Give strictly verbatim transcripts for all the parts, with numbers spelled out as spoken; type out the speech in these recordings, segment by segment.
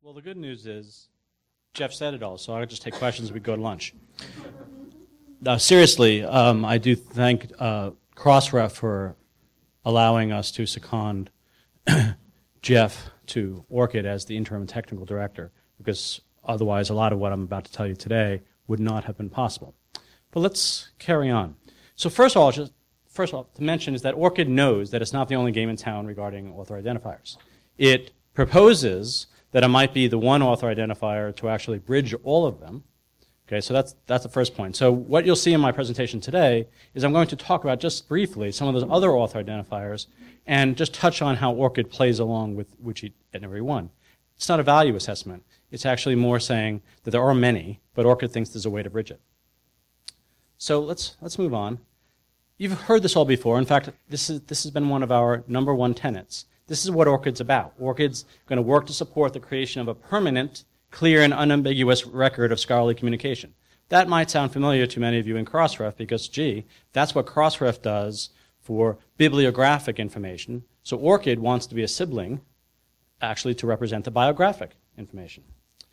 Well, the good news is Jeff said it all, so I'll just take questions as we go to lunch. Now, seriously, um, I do thank uh, Crossref for allowing us to second Jeff to ORCID as the interim technical director, because otherwise a lot of what I'm about to tell you today would not have been possible. But let's carry on. So first of all, just first of all, to mention is that ORCID knows that it's not the only game in town regarding author identifiers. It proposes that it might be the one author identifier to actually bridge all of them. Okay, so that's that's the first point. So what you'll see in my presentation today is I'm going to talk about just briefly some of those other author identifiers and just touch on how ORCID plays along with which and every one. It's not a value assessment. It's actually more saying that there are many, but ORCID thinks there's a way to bridge it. So let's let's move on. You've heard this all before. In fact, this is this has been one of our number one tenets. This is what ORCID's about. ORCID's going to work to support the creation of a permanent, clear, and unambiguous record of scholarly communication. That might sound familiar to many of you in Crossref because, gee, that's what Crossref does for bibliographic information. So ORCID wants to be a sibling, actually, to represent the biographic information.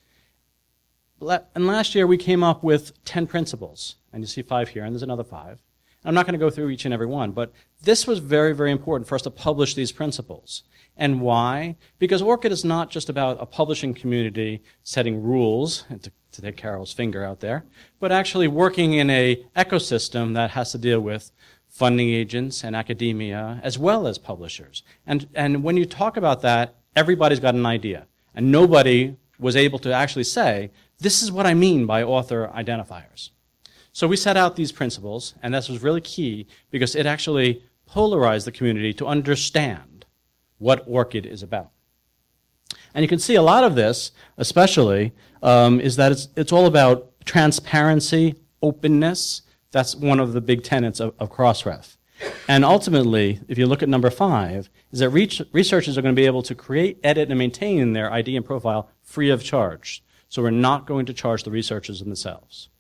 And last year, we came up with ten principles. And you see five here, and there's another five. I'm not going to go through each and every one, but this was very, very important for us to publish these principles. And why? Because ORCID is not just about a publishing community setting rules, to, to take Carol's finger out there, but actually working in a ecosystem that has to deal with funding agents and academia, as well as publishers. And, and when you talk about that, everybody's got an idea. And nobody was able to actually say, this is what I mean by author identifiers. So we set out these principles, and this was really key because it actually polarized the community to understand what ORCID is about. And you can see a lot of this, especially, um, is that it's, it's all about transparency, openness. That's one of the big tenets of, of Crossref. And ultimately, if you look at number five, is that researchers are going to be able to create, edit, and maintain their I D and profile free of charge. So we're not going to charge the researchers themselves.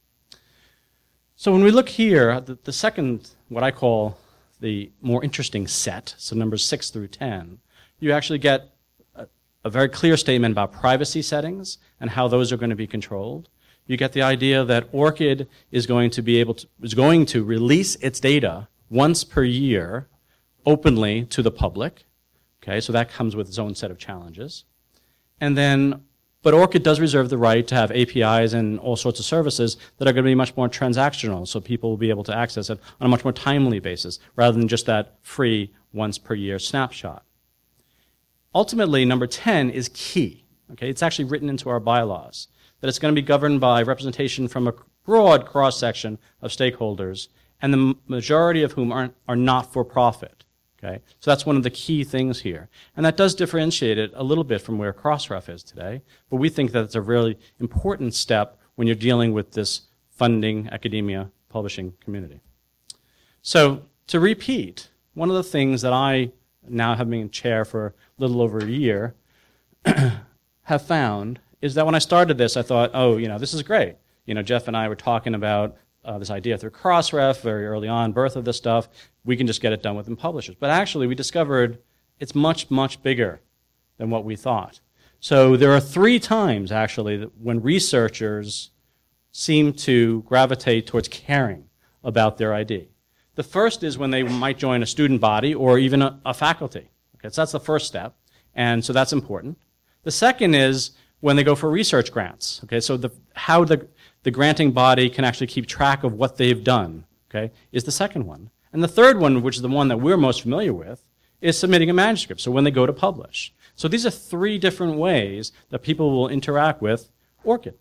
So when we look here, the, the second, what I call the more interesting set, so numbers six through ten, you actually get a, a very clear statement about privacy settings and how those are going to be controlled. You get the idea that ORCID is going to be able to, is going to release its data once per year openly to the public. Okay, so that comes with its own set of challenges. And then But ORCID does reserve the right to have A P Is and all sorts of services that are going to be much more transactional, so people will be able to access it on a much more timely basis, rather than just that free once-per-year snapshot. Ultimately, number ten is key. Okay? It's actually written into our bylaws, that it's going to be governed by representation from a broad cross-section of stakeholders, and the majority of whom aren't, are not for-profit. Okay, so that's one of the key things here. And that does differentiate it a little bit from where Crossref is today, but we think that it's a really important step when you're dealing with this funding, academia, publishing community. So to repeat, one of the things that I, now have been chair for a little over a year, have found is that when I started this, I thought, oh, you know, this is great. You know, Jeff and I were talking about Uh, this idea through Crossref very early on, birth of this stuff. We can just get it done within publishers. But actually, we discovered it's much, much bigger than what we thought. So there are three times, actually, that when researchers seem to gravitate towards caring about their I D. The first is when they might join a student body or even a, a faculty. Okay, so that's the first step, and so that's important. The second is when they go for research grants. Okay, so the, how the the granting body can actually keep track of what they've done, okay, is the second one. And the third one, which is the one that we're most familiar with, is submitting a manuscript, so when they go to publish. So these are three different ways that people will interact with ORCID.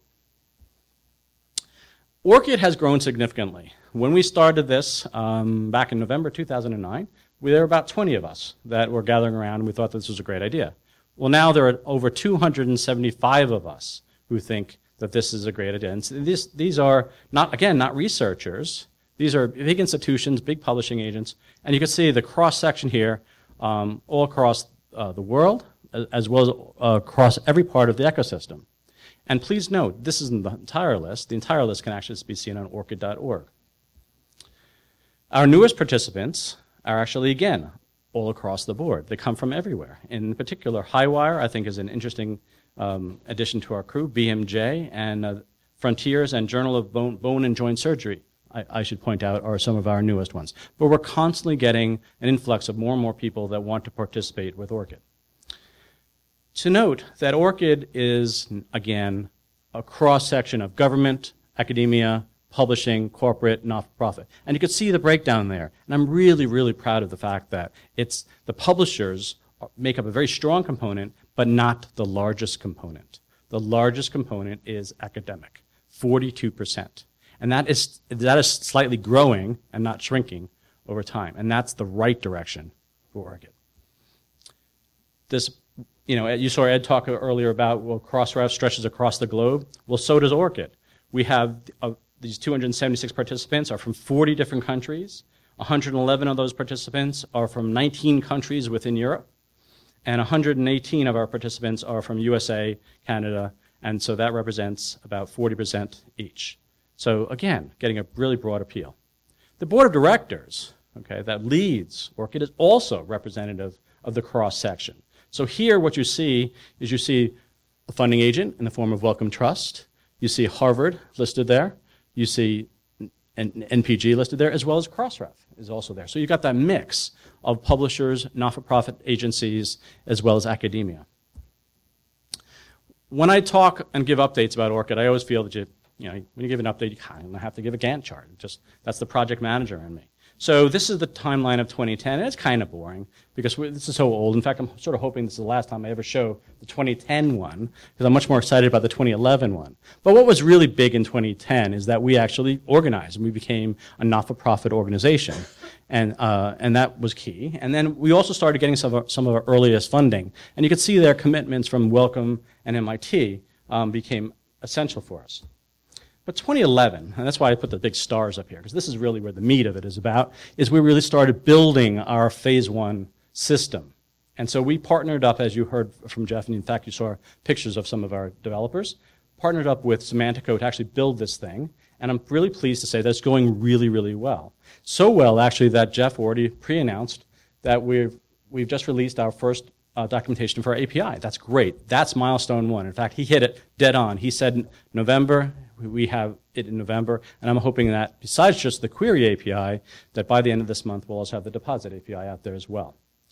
ORCID has grown significantly. When we started this um, back in November two thousand nine, there were about twenty of us that were gathering around, and we thought this was a great idea. Well, now there are over two hundred seventy-five of us who think that this is a great idea. And this, these are, not again, not researchers. These are big institutions, big publishing agents. And you can see the cross-section here um, all across uh, the world, as well as uh, across every part of the ecosystem. And please note, this isn't the entire list. The entire list can actually be seen on orcid dot org. Our newest participants are actually, again, all across the board. They come from everywhere. In particular, Highwire, I think, is an interesting um, addition to our crew, B M J, and uh, Frontiers and Journal of Bone, Bone and Joint Surgery, I, I should point out, are some of our newest ones. But we're constantly getting an influx of more and more people that want to participate with ORCID. To note that ORCID is, again, a cross-section of government, academia, publishing, corporate, not-for-profit. And you can see the breakdown there. And I'm really, really proud of the fact that it's the publishers make up a very strong component, but not the largest component. The largest component is academic, forty-two percent. And that is, that is slightly growing and not shrinking over time. And that's the right direction for ORCID. This, you know, you saw Ed talk earlier about, well, Crossref stretches across the globe. Well, so does ORCID. We have uh, these two hundred seventy-six participants are from forty different countries. one hundred eleven of those participants are from nineteen countries within Europe. And one hundred eighteen of our participants are from U S A, Canada, and so that represents about forty percent each. So again, getting a really broad appeal. The board of directors, okay, that leads ORCID is also representative of the cross-section. So here what you see is you see a funding agent in the form of Wellcome Trust. You see Harvard listed there. You see N P G listed there, as well as Crossref is also there. So you've got that mix of publishers, not-for-profit agencies, as well as academia. When I talk and give updates about ORCID, I always feel that you, you know, when you give an update, you kind of have to give a Gantt chart. Just, that's the project manager in me. So this is the timeline of twenty ten, and it's kind of boring because we're, this is so old. In fact, I'm sort of hoping this is the last time I ever show the twenty ten one because I'm much more excited about the twenty eleven one. But what was really big in twenty ten is that we actually organized and we became a not-for-profit organization, and uh, and that was key. And then we also started getting some of our, some of our earliest funding, and you could see their commitments from Wellcome and M I T um, became essential for us. But twenty eleven, and that's why I put the big stars up here, because this is really where the meat of it is about, is we really started building our phase one system. And so we partnered up, as you heard from Jeff, and in fact you saw pictures of some of our developers, partnered up with Semantico to actually build this thing. And I'm really pleased to say that it's going really, really well. So well, actually, that Jeff already pre-announced that we've, we've just released our first uh, documentation for our A P I. That's great. That's milestone one. In fact, he hit it dead on. He said November. We have it in November, and I'm hoping that besides just the query A P I, that by the end of this month we'll also have the deposit A P I out there as well.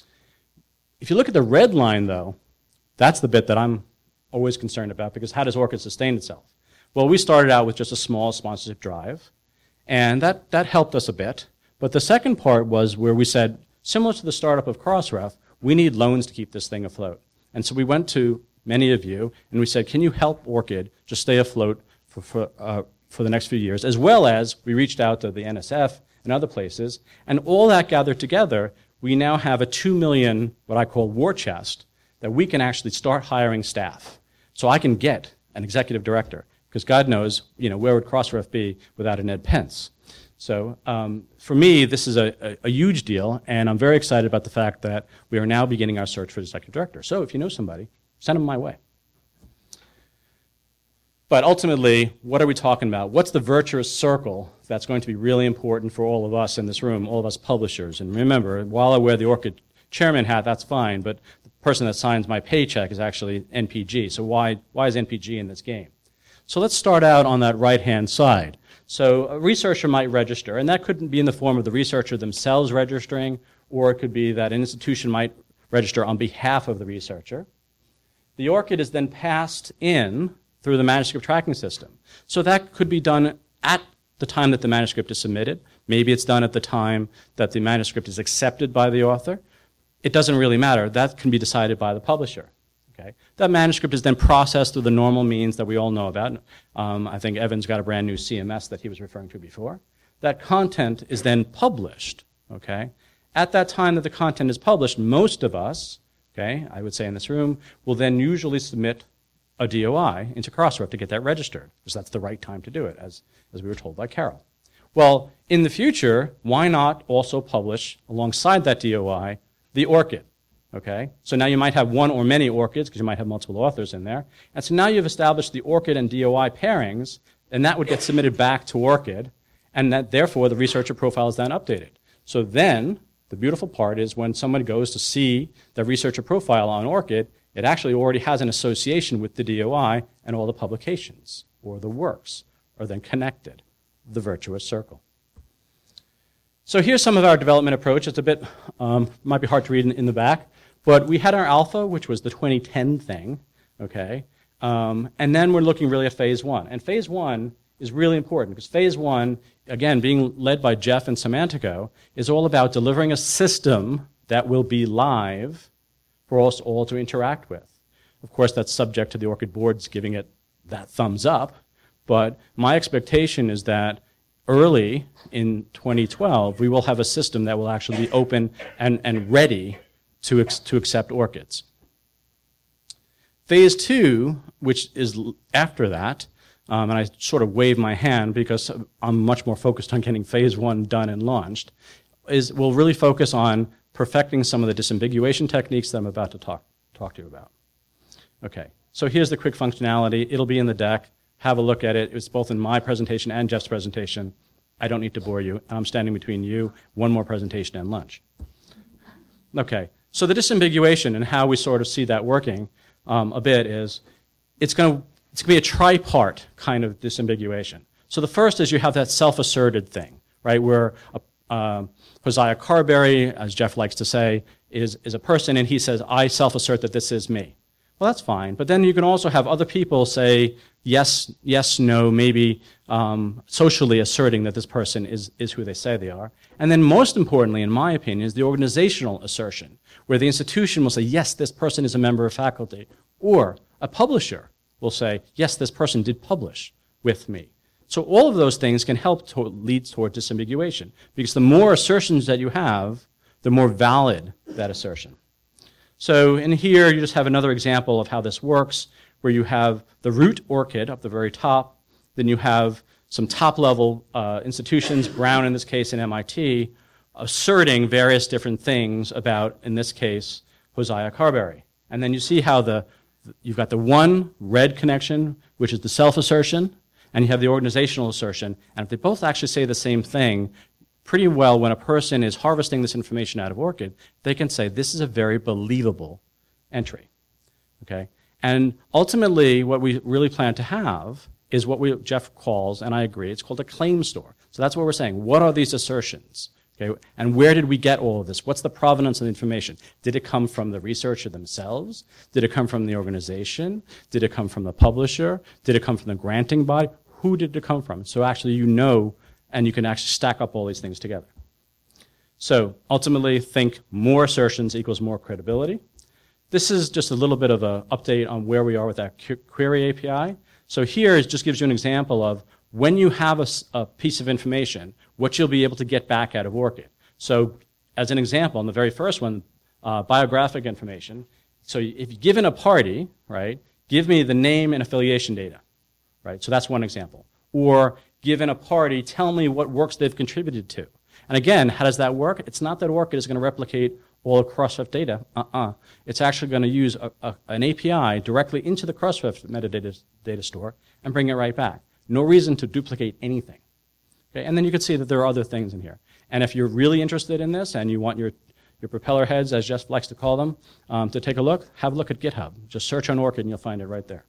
If you look at the red line, though, that's the bit that I'm always concerned about, because how does ORCID sustain itself? Well, we started out with just a small sponsorship drive, and that, that helped us a bit. But the second part was where we said, similar to the startup of Crossref, we need loans to keep this thing afloat. And so we went to many of you, and we said, can you help ORCID just stay afloat for, for, uh, for the next few years, as well as we reached out to the N S F and other places, and all that gathered together, we now have a two million, what I call war chest, that we can actually start hiring staff. So I can get an executive director, because God knows, you know, where would Crossref be without an Ed Pence? So um, for me, this is a, a, a huge deal, and I'm very excited about the fact that we are now beginning our search for the executive director. So if you know somebody, send them my way. But ultimately, what are we talking about? What's the virtuous circle that's going to be really important for all of us in this room, all of us publishers? And remember, while I wear the ORCID chairman hat, that's fine, but the person that signs my paycheck is actually N P G. So why, why is N P G in this game? So let's start out on that right-hand side. So a researcher might register, and that could be in the form of the researcher themselves registering, or it could be that an institution might register on behalf of the researcher. The ORCID is then passed in through the manuscript tracking system. So that could be done at the time that the manuscript is submitted. Maybe it's done at the time that the manuscript is accepted by the author. It doesn't really matter. That can be decided by the publisher. Okay? That manuscript is then processed through the normal means that we all know about. Um, I think Evan's got a brand new C M S that he was referring to before. That content is then published. Okay? At that time that the content is published, most of us, okay, I would say in this room, will then usually submit a D O I into Crossref to get that registered, because that's the right time to do it, as, as we were told by Carol. Well, in the future, why not also publish alongside that D O I the ORCID? Okay? So now you might have one or many ORCIDs, because you might have multiple authors in there. And so now you've established the ORCID and D O I pairings, and that would get submitted back to ORCID, and that therefore the researcher profile is then updated. So then, the beautiful part is when someone goes to see the researcher profile on ORCID, It actually already has an association with the D O I, and all the publications or the works are then connected, the virtuous circle. So here's some of our development approach. It's a bit, um, might be hard to read in, in the back, but we had our alpha, which was the twenty ten thing, okay? Um, and then we're looking really at phase one. And phase one is really important because phase one, again, being led by Jeff and Symantec, is all about delivering a system that will be live for us all to interact with. Of course, that's subject to the ORCID boards giving it that thumbs up, but my expectation is that early in twenty twelve, we will have a system that will actually be open and, and ready to, ex to accept ORCIDs. Phase two, which is after that, um, and I sort of wave my hand because I'm much more focused on getting phase one done and launched, is we'll really focus on perfecting some of the disambiguation techniques that I'm about to talk, talk to you about. Okay, so here's the quick functionality. It'll be in the deck. Have a look at it. It's both in my presentation and Jeff's presentation. I don't need to bore you. I'm standing between you, one more presentation, and lunch. Okay, so the disambiguation and how we sort of see that working um, a bit is it's going to it's going to be a tripart kind of disambiguation. So the first is you have that self-asserted thing, right, where a, uh, Hosea Carberry, as Jeff likes to say, is, is a person, and he says, I self-assert that this is me. Well, that's fine. But then you can also have other people say yes, yes, no, maybe um, socially asserting that this person is, is who they say they are. And then most importantly, in my opinion, is the organizational assertion, where the institution will say, yes, this person is a member of faculty. Or a publisher will say, yes, this person did publish with me. So all of those things can help to lead toward disambiguation, because the more assertions that you have, the more valid that assertion. So in here, you just have another example of how this works, where you have the root ORCID up the very top, then you have some top-level uh, institutions, Brown in this case and M I T, asserting various different things about, in this case, Hosea Carberry. And then you see how the you've got the one red connection, which is the self-assertion, and you have the organizational assertion. And if they both actually say the same thing, pretty well when a person is harvesting this information out of ORCID, they can say, this is a very believable entry. Okay? And ultimately, what we really plan to have is what we, Jeff calls, and I agree, it's called a claim store. So that's what we're saying. What are these assertions? Okay? And where did we get all of this? What's the provenance of the information? Did it come from the researcher themselves? Did it come from the organization? Did it come from the publisher? Did it come from the granting body? Who did it come from? So actually you know, and you can actually stack up all these things together. So ultimately, think more assertions equals more credibility. This is just a little bit of an update on where we are with that query A P I. So here it just gives you an example of when you have a, a piece of information, what you'll be able to get back out of ORCID. So as an example, in the very first one, uh, biographic information. So if you're given a party, right, give me the name and affiliation data, right? So that's one example. Or given a party, tell me what works they've contributed to. And again, how does that work? It's not that ORCID is going to replicate all of Crossref data. Uh-uh. It's actually going to use a, a, an A P I directly into the Crossref metadata data store and bring it right back. No reason to duplicate anything. Okay? And then you can see that there are other things in here. And if you're really interested in this and you want your, your propeller heads, as Jeff likes to call them, um, to take a look, have a look at GitHub. Just search on ORCID and you'll find it right there.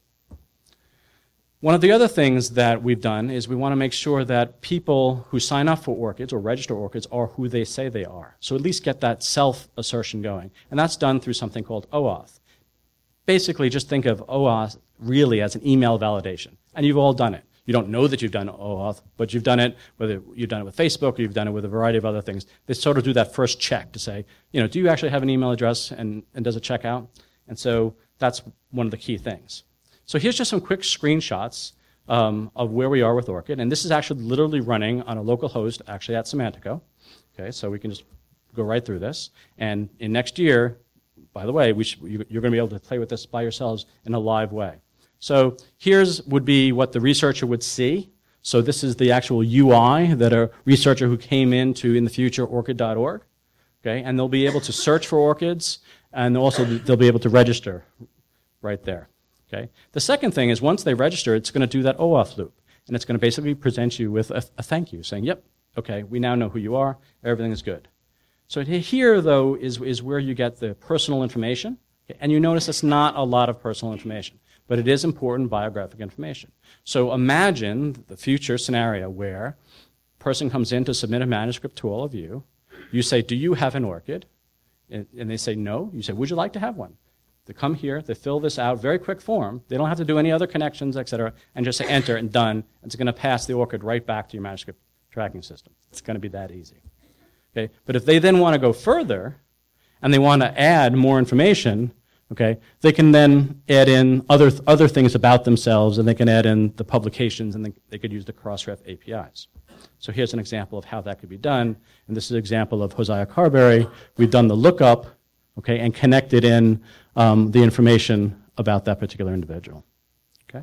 One of the other things that we've done is we want to make sure that people who sign up for ORCIDs or register ORCIDs are who they say they are. So at least get that self-assertion going. And that's done through something called OAuth. Basically, just think of OAuth really as an email validation. And you've all done it. You don't know that you've done OAuth, but you've done it, whether you've done it with Facebook or you've done it with a variety of other things. They sort of do that first check to say, you know, do you actually have an email address and, and does it check out? And so that's one of the key things. So here's just some quick screenshots um, of where we are with ORCID. And this is actually literally running on a local host, actually at Symantec. Okay, so we can just go right through this. And in next year, by the way, we should, you, you're going to be able to play with this by yourselves in a live way. So here's would be what the researcher would see. So this is the actual U I that a researcher who came into, in the future, ORCID dot org. Okay, and they'll be able to search for ORCIDs, and also they'll be able to register right there. Okay. The second thing is once they register, it's going to do that OAuth loop. And it's going to basically present you with a, a thank you, saying, yep, okay, we now know who you are, everything is good. So here, though, is, is where you get the personal information, Okay? And you notice it's not a lot of personal information, but it is important biographic information. So imagine the future scenario where a person comes in to submit a manuscript to all of you. You say, do you have an ORCID? And, and they say no. You say, would you like to have one? They come here, they fill this out, very quick form. They don't have to do any other connections, et cetera, and just say enter and done. It's going to pass the ORCID right back to your manuscript tracking system. It's going to be that easy. Okay? But if they then want to go further and they want to add more information, okay, they can then add in other, th other things about themselves, and they can add in the publications, and they, they could use the Crossref A P Is. So here's an example of how that could be done. And this is an example of Hosea Carberry. We've done the lookup, okay, and connected in um, the information about that particular individual. Okay?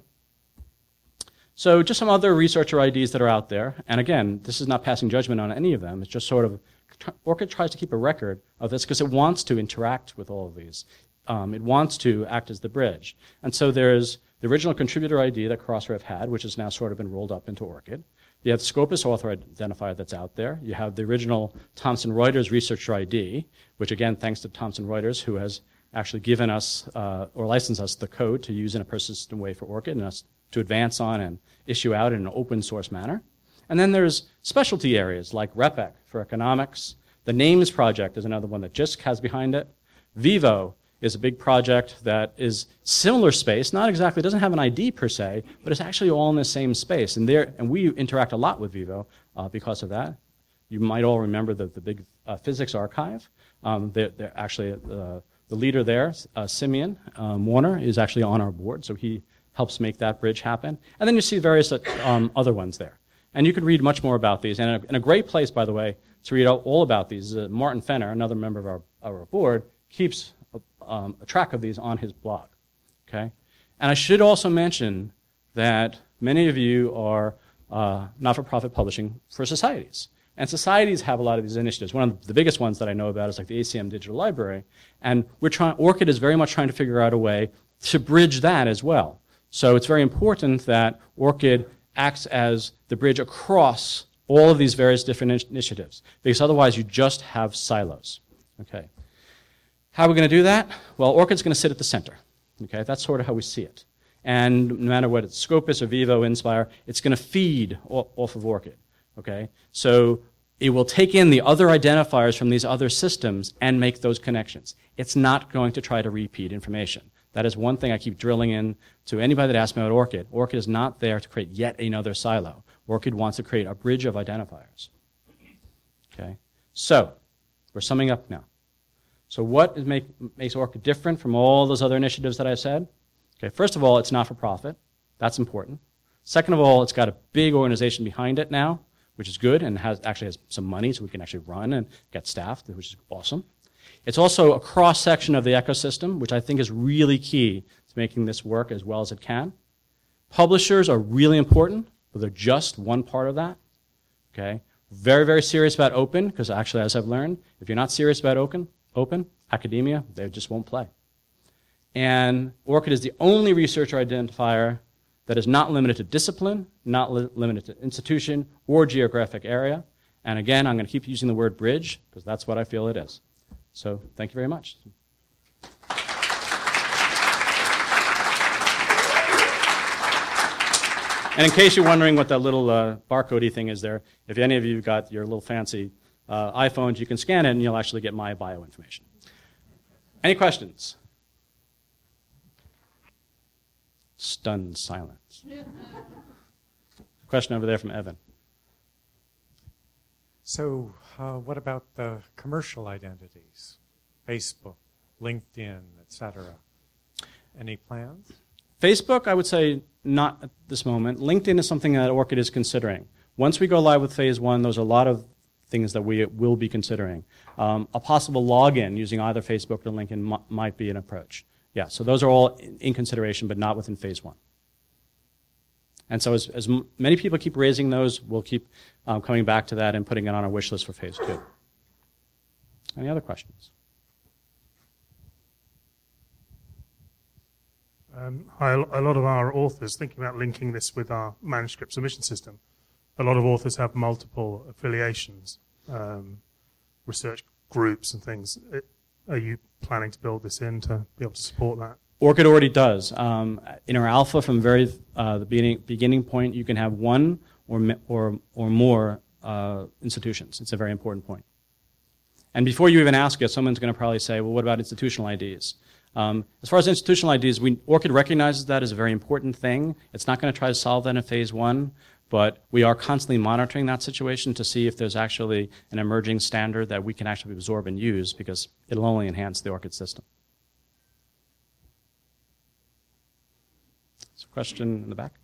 So just some other researcher I Ds that are out there. And again, this is not passing judgment on any of them. It's just sort of, ORCID tries to keep a record of this because it wants to interact with all of these. Um, it wants to act as the bridge. And so there's the original contributor I D that Crossref had, which has now sort of been rolled up into ORCID. You have the Scopus author identifier that's out there. You have the original Thomson Reuters researcher I D, which again, thanks to Thomson Reuters, who has actually given us uh, or licensed us the code to use in a persistent way for ORCID and us to advance on and issue out in an open source manner. And then there's specialty areas like RepEc for economics. The NAMES project is another one that JISC has behind it. Vivo is a big project that is similar space, not exactly, doesn't have an I D per se, but it's actually all in the same space. And there, and we interact a lot with Vivo uh, because of that. You might all remember the, the big uh, physics archive. Um, they're, they're actually, uh, the leader there, uh, Simeon um, Warner, is actually on our board, so he helps make that bridge happen. And then you see various um, other ones there. And you can read much more about these. And a, and a great place, by the way, to read all about these, uh, Martin Fenner, another member of our, our board, keeps Um, a track of these on his blog, okay? And I should also mention that many of you are uh, not-for-profit publishing for societies. And societies have a lot of these initiatives. One of the biggest ones that I know about is like the A C M Digital Library. And we're trying, ORCID is very much trying to figure out a way to bridge that as well. So it's very important that ORCID acts as the bridge across all of these various different initiatives, because otherwise you just have silos, okay? How are we going to do that? Well, ORCID's going to sit at the center. Okay, that's sort of how we see it. And no matter what it's Scopus or Vivo, Inspire, it's going to feed off of ORCID. Okay, so it will take in the other identifiers from these other systems and make those connections. It's not going to try to repeat information. That is one thing I keep drilling in to anybody that asks me about ORCID. ORCID is not there to create yet another silo. ORCID wants to create a bridge of identifiers. Okay, so we're summing up now. So what is make, makes ORCID different from all those other initiatives that I've said? Okay, first of all, it's not for profit. That's important. Second of all, it's got a big organization behind it now, which is good, and has actually has some money so we can actually run and get staffed, which is awesome. It's also a cross-section of the ecosystem, which I think is really key to making this work as well as it can. Publishers are really important, but they're just one part of that. Okay, very, very serious about open, because actually, as I've learned, if you're not serious about open, Open, academia, they just won't play. And ORCID is the only researcher identifier that is not limited to discipline, not li limited to institution or geographic area. And again, I'm going to keep using the word bridge because that's what I feel it is. So thank you very much. And in case you're wondering what that little uh, barcode-y thing is there, if any of you got your little fancy Uh, iPhones, you can scan it and you'll actually get my bio information. Any questions? Stunned silence. Question over there from Evan. So uh, what about the commercial identities? Facebook, LinkedIn, et cetera. Any plans? Facebook, I would say not at this moment. LinkedIn is something that ORCID is considering. Once we go live with phase one, there's a lot of things that we will be considering. Um, a possible login using either Facebook or LinkedIn m might be an approach. Yeah, so those are all in, in consideration, but not within phase one. And so as, as m many people keep raising those, we'll keep um, coming back to that and putting it on our wish list for phase two. Any other questions? Um, I, a lot of our authors, thinking about linking this with our manuscript submission system, a lot of authors have multiple affiliations, um, research groups and things. It, are you planning to build this in to be able to support that? ORCID already does. Um, in our alpha, from very uh, the beginning, beginning point, you can have one or mi- or or more uh, institutions. It's a very important point. And before you even ask it, someone's going to probably say, "Well, what about institutional I Ds?" Um, as far as institutional I Ds, we, ORCID recognizes that as a very important thing. It's not going to try to solve that in phase one, but we are constantly monitoring that situation to see if there's actually an emerging standard that we can actually absorb and use, because it'll only enhance the ORCID system. There's a question in the back.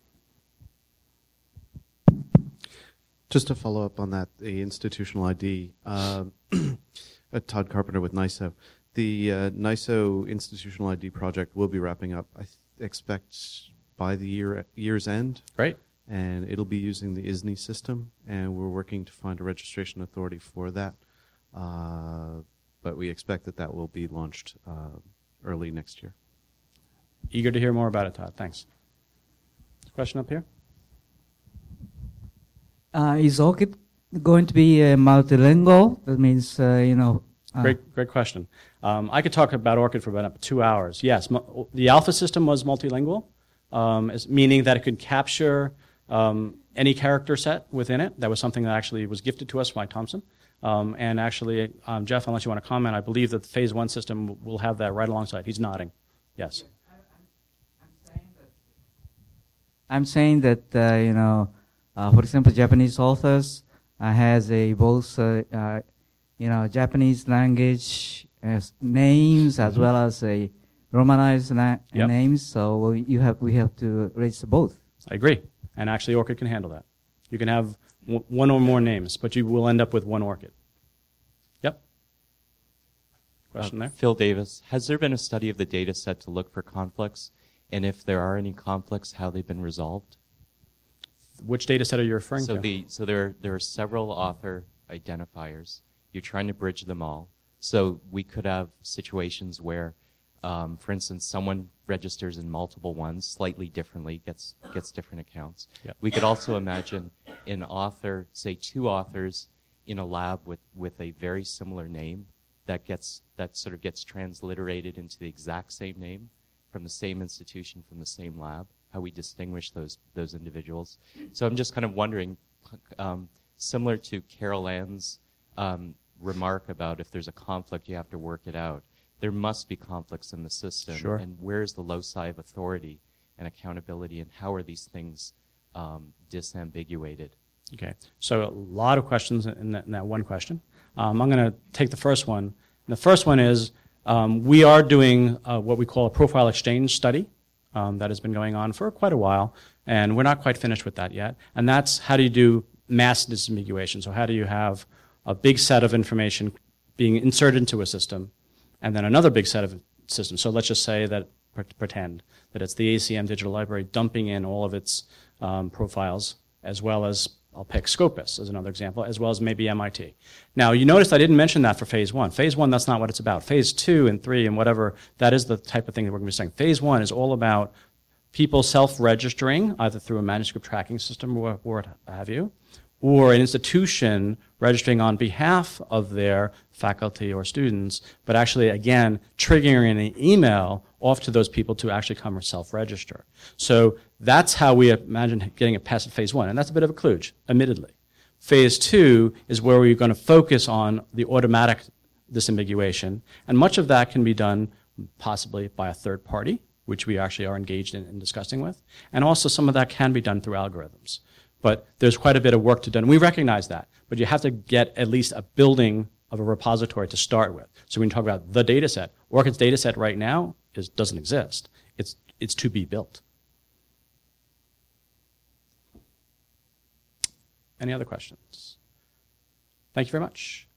Just to follow up on that, the institutional I D, uh, Todd Carpenter with NISO. The uh, NISO institutional I D project will be wrapping up, I th- expect, by the year year's end. Great. And it'll be using the I S N I system, and we're working to find a registration authority for that. Uh, but we expect that that will be launched uh, early next year. Eager to hear more about it, Todd. Thanks. Question up here? Uh, is ORCID going to be uh, multilingual? That means, uh, you know... Uh, Great, great question. Um, I could talk about ORCID for about two hours. Yes, mu- the alpha system was multilingual, um, as meaning that it could capture um, any character set within it. That was something that actually was gifted to us by Thomson. Um, and actually, um, Jeff, unless you want to comment, I believe that the phase one system will have that right alongside. He's nodding. Yes. I'm saying that, uh, you know, uh, for example, Japanese authors uh, has a both, uh, uh, you know, Japanese language as names as well as a Romanized na- Yep. names. So you have we have to raise both. I agree. And actually, ORCID can handle that. You can have w- one or more names, but you will end up with one ORCID. Yep. Question Uh, there? Phil Davis, has there been a study of the data set to look for conflicts? And if there are any conflicts, how they've been resolved? Which data set are you referring So to? the so there there are several author identifiers. You're trying to bridge them all. So we could have situations where, um, for instance, someone registers in multiple ones slightly differently, gets gets different accounts. Yep. We could also imagine an author, say two authors in a lab with, with a very similar name that gets that sort of gets transliterated into the exact same name from the same institution, from the same lab, how we distinguish those those individuals. So I'm just kind of wondering, um, similar to Carol Ann's um, remark about if there's a conflict, you have to work it out. There must be conflicts in the system. Sure. And where's the loci of authority and accountability, and how are these things um, disambiguated? Okay, so a lot of questions in that, in that one question. Um, I'm going to take the first one. And the first one is, um, we are doing uh, what we call a profile exchange study um, that has been going on for quite a while, and we're not quite finished with that yet. And that's how do you do mass disambiguation? So how do you have a big set of information being inserted into a system, and then another big set of systems? So let's just say that, pretend that it's the A C M Digital Library dumping in all of its um, profiles, as well as, I'll pick Scopus as another example, as well as maybe M I T. Now, you noticed I didn't mention that for phase one. Phase one, that's not what it's about. Phase two and three and whatever, that is the type of thing that we're going to be saying. Phase one is all about people self-registering, either through a manuscript tracking system or, or what have you, or an institution registering on behalf of their faculty or students, but actually, again, triggering an email off to those people to actually come or self-register. So that's how we imagine getting it past phase one, and that's a bit of a kludge, admittedly. Phase two is where we're going to focus on the automatic disambiguation, and much of that can be done possibly by a third party, which we actually are engaged in, in discussing with, and also some of that can be done through algorithms. But there's quite a bit of work to do, and we recognize that. But you have to get at least a building of a repository to start with. So when you talk about the data set, ORCID's data set right now is, doesn't exist. It's, it's to be built. Any other questions? Thank you very much.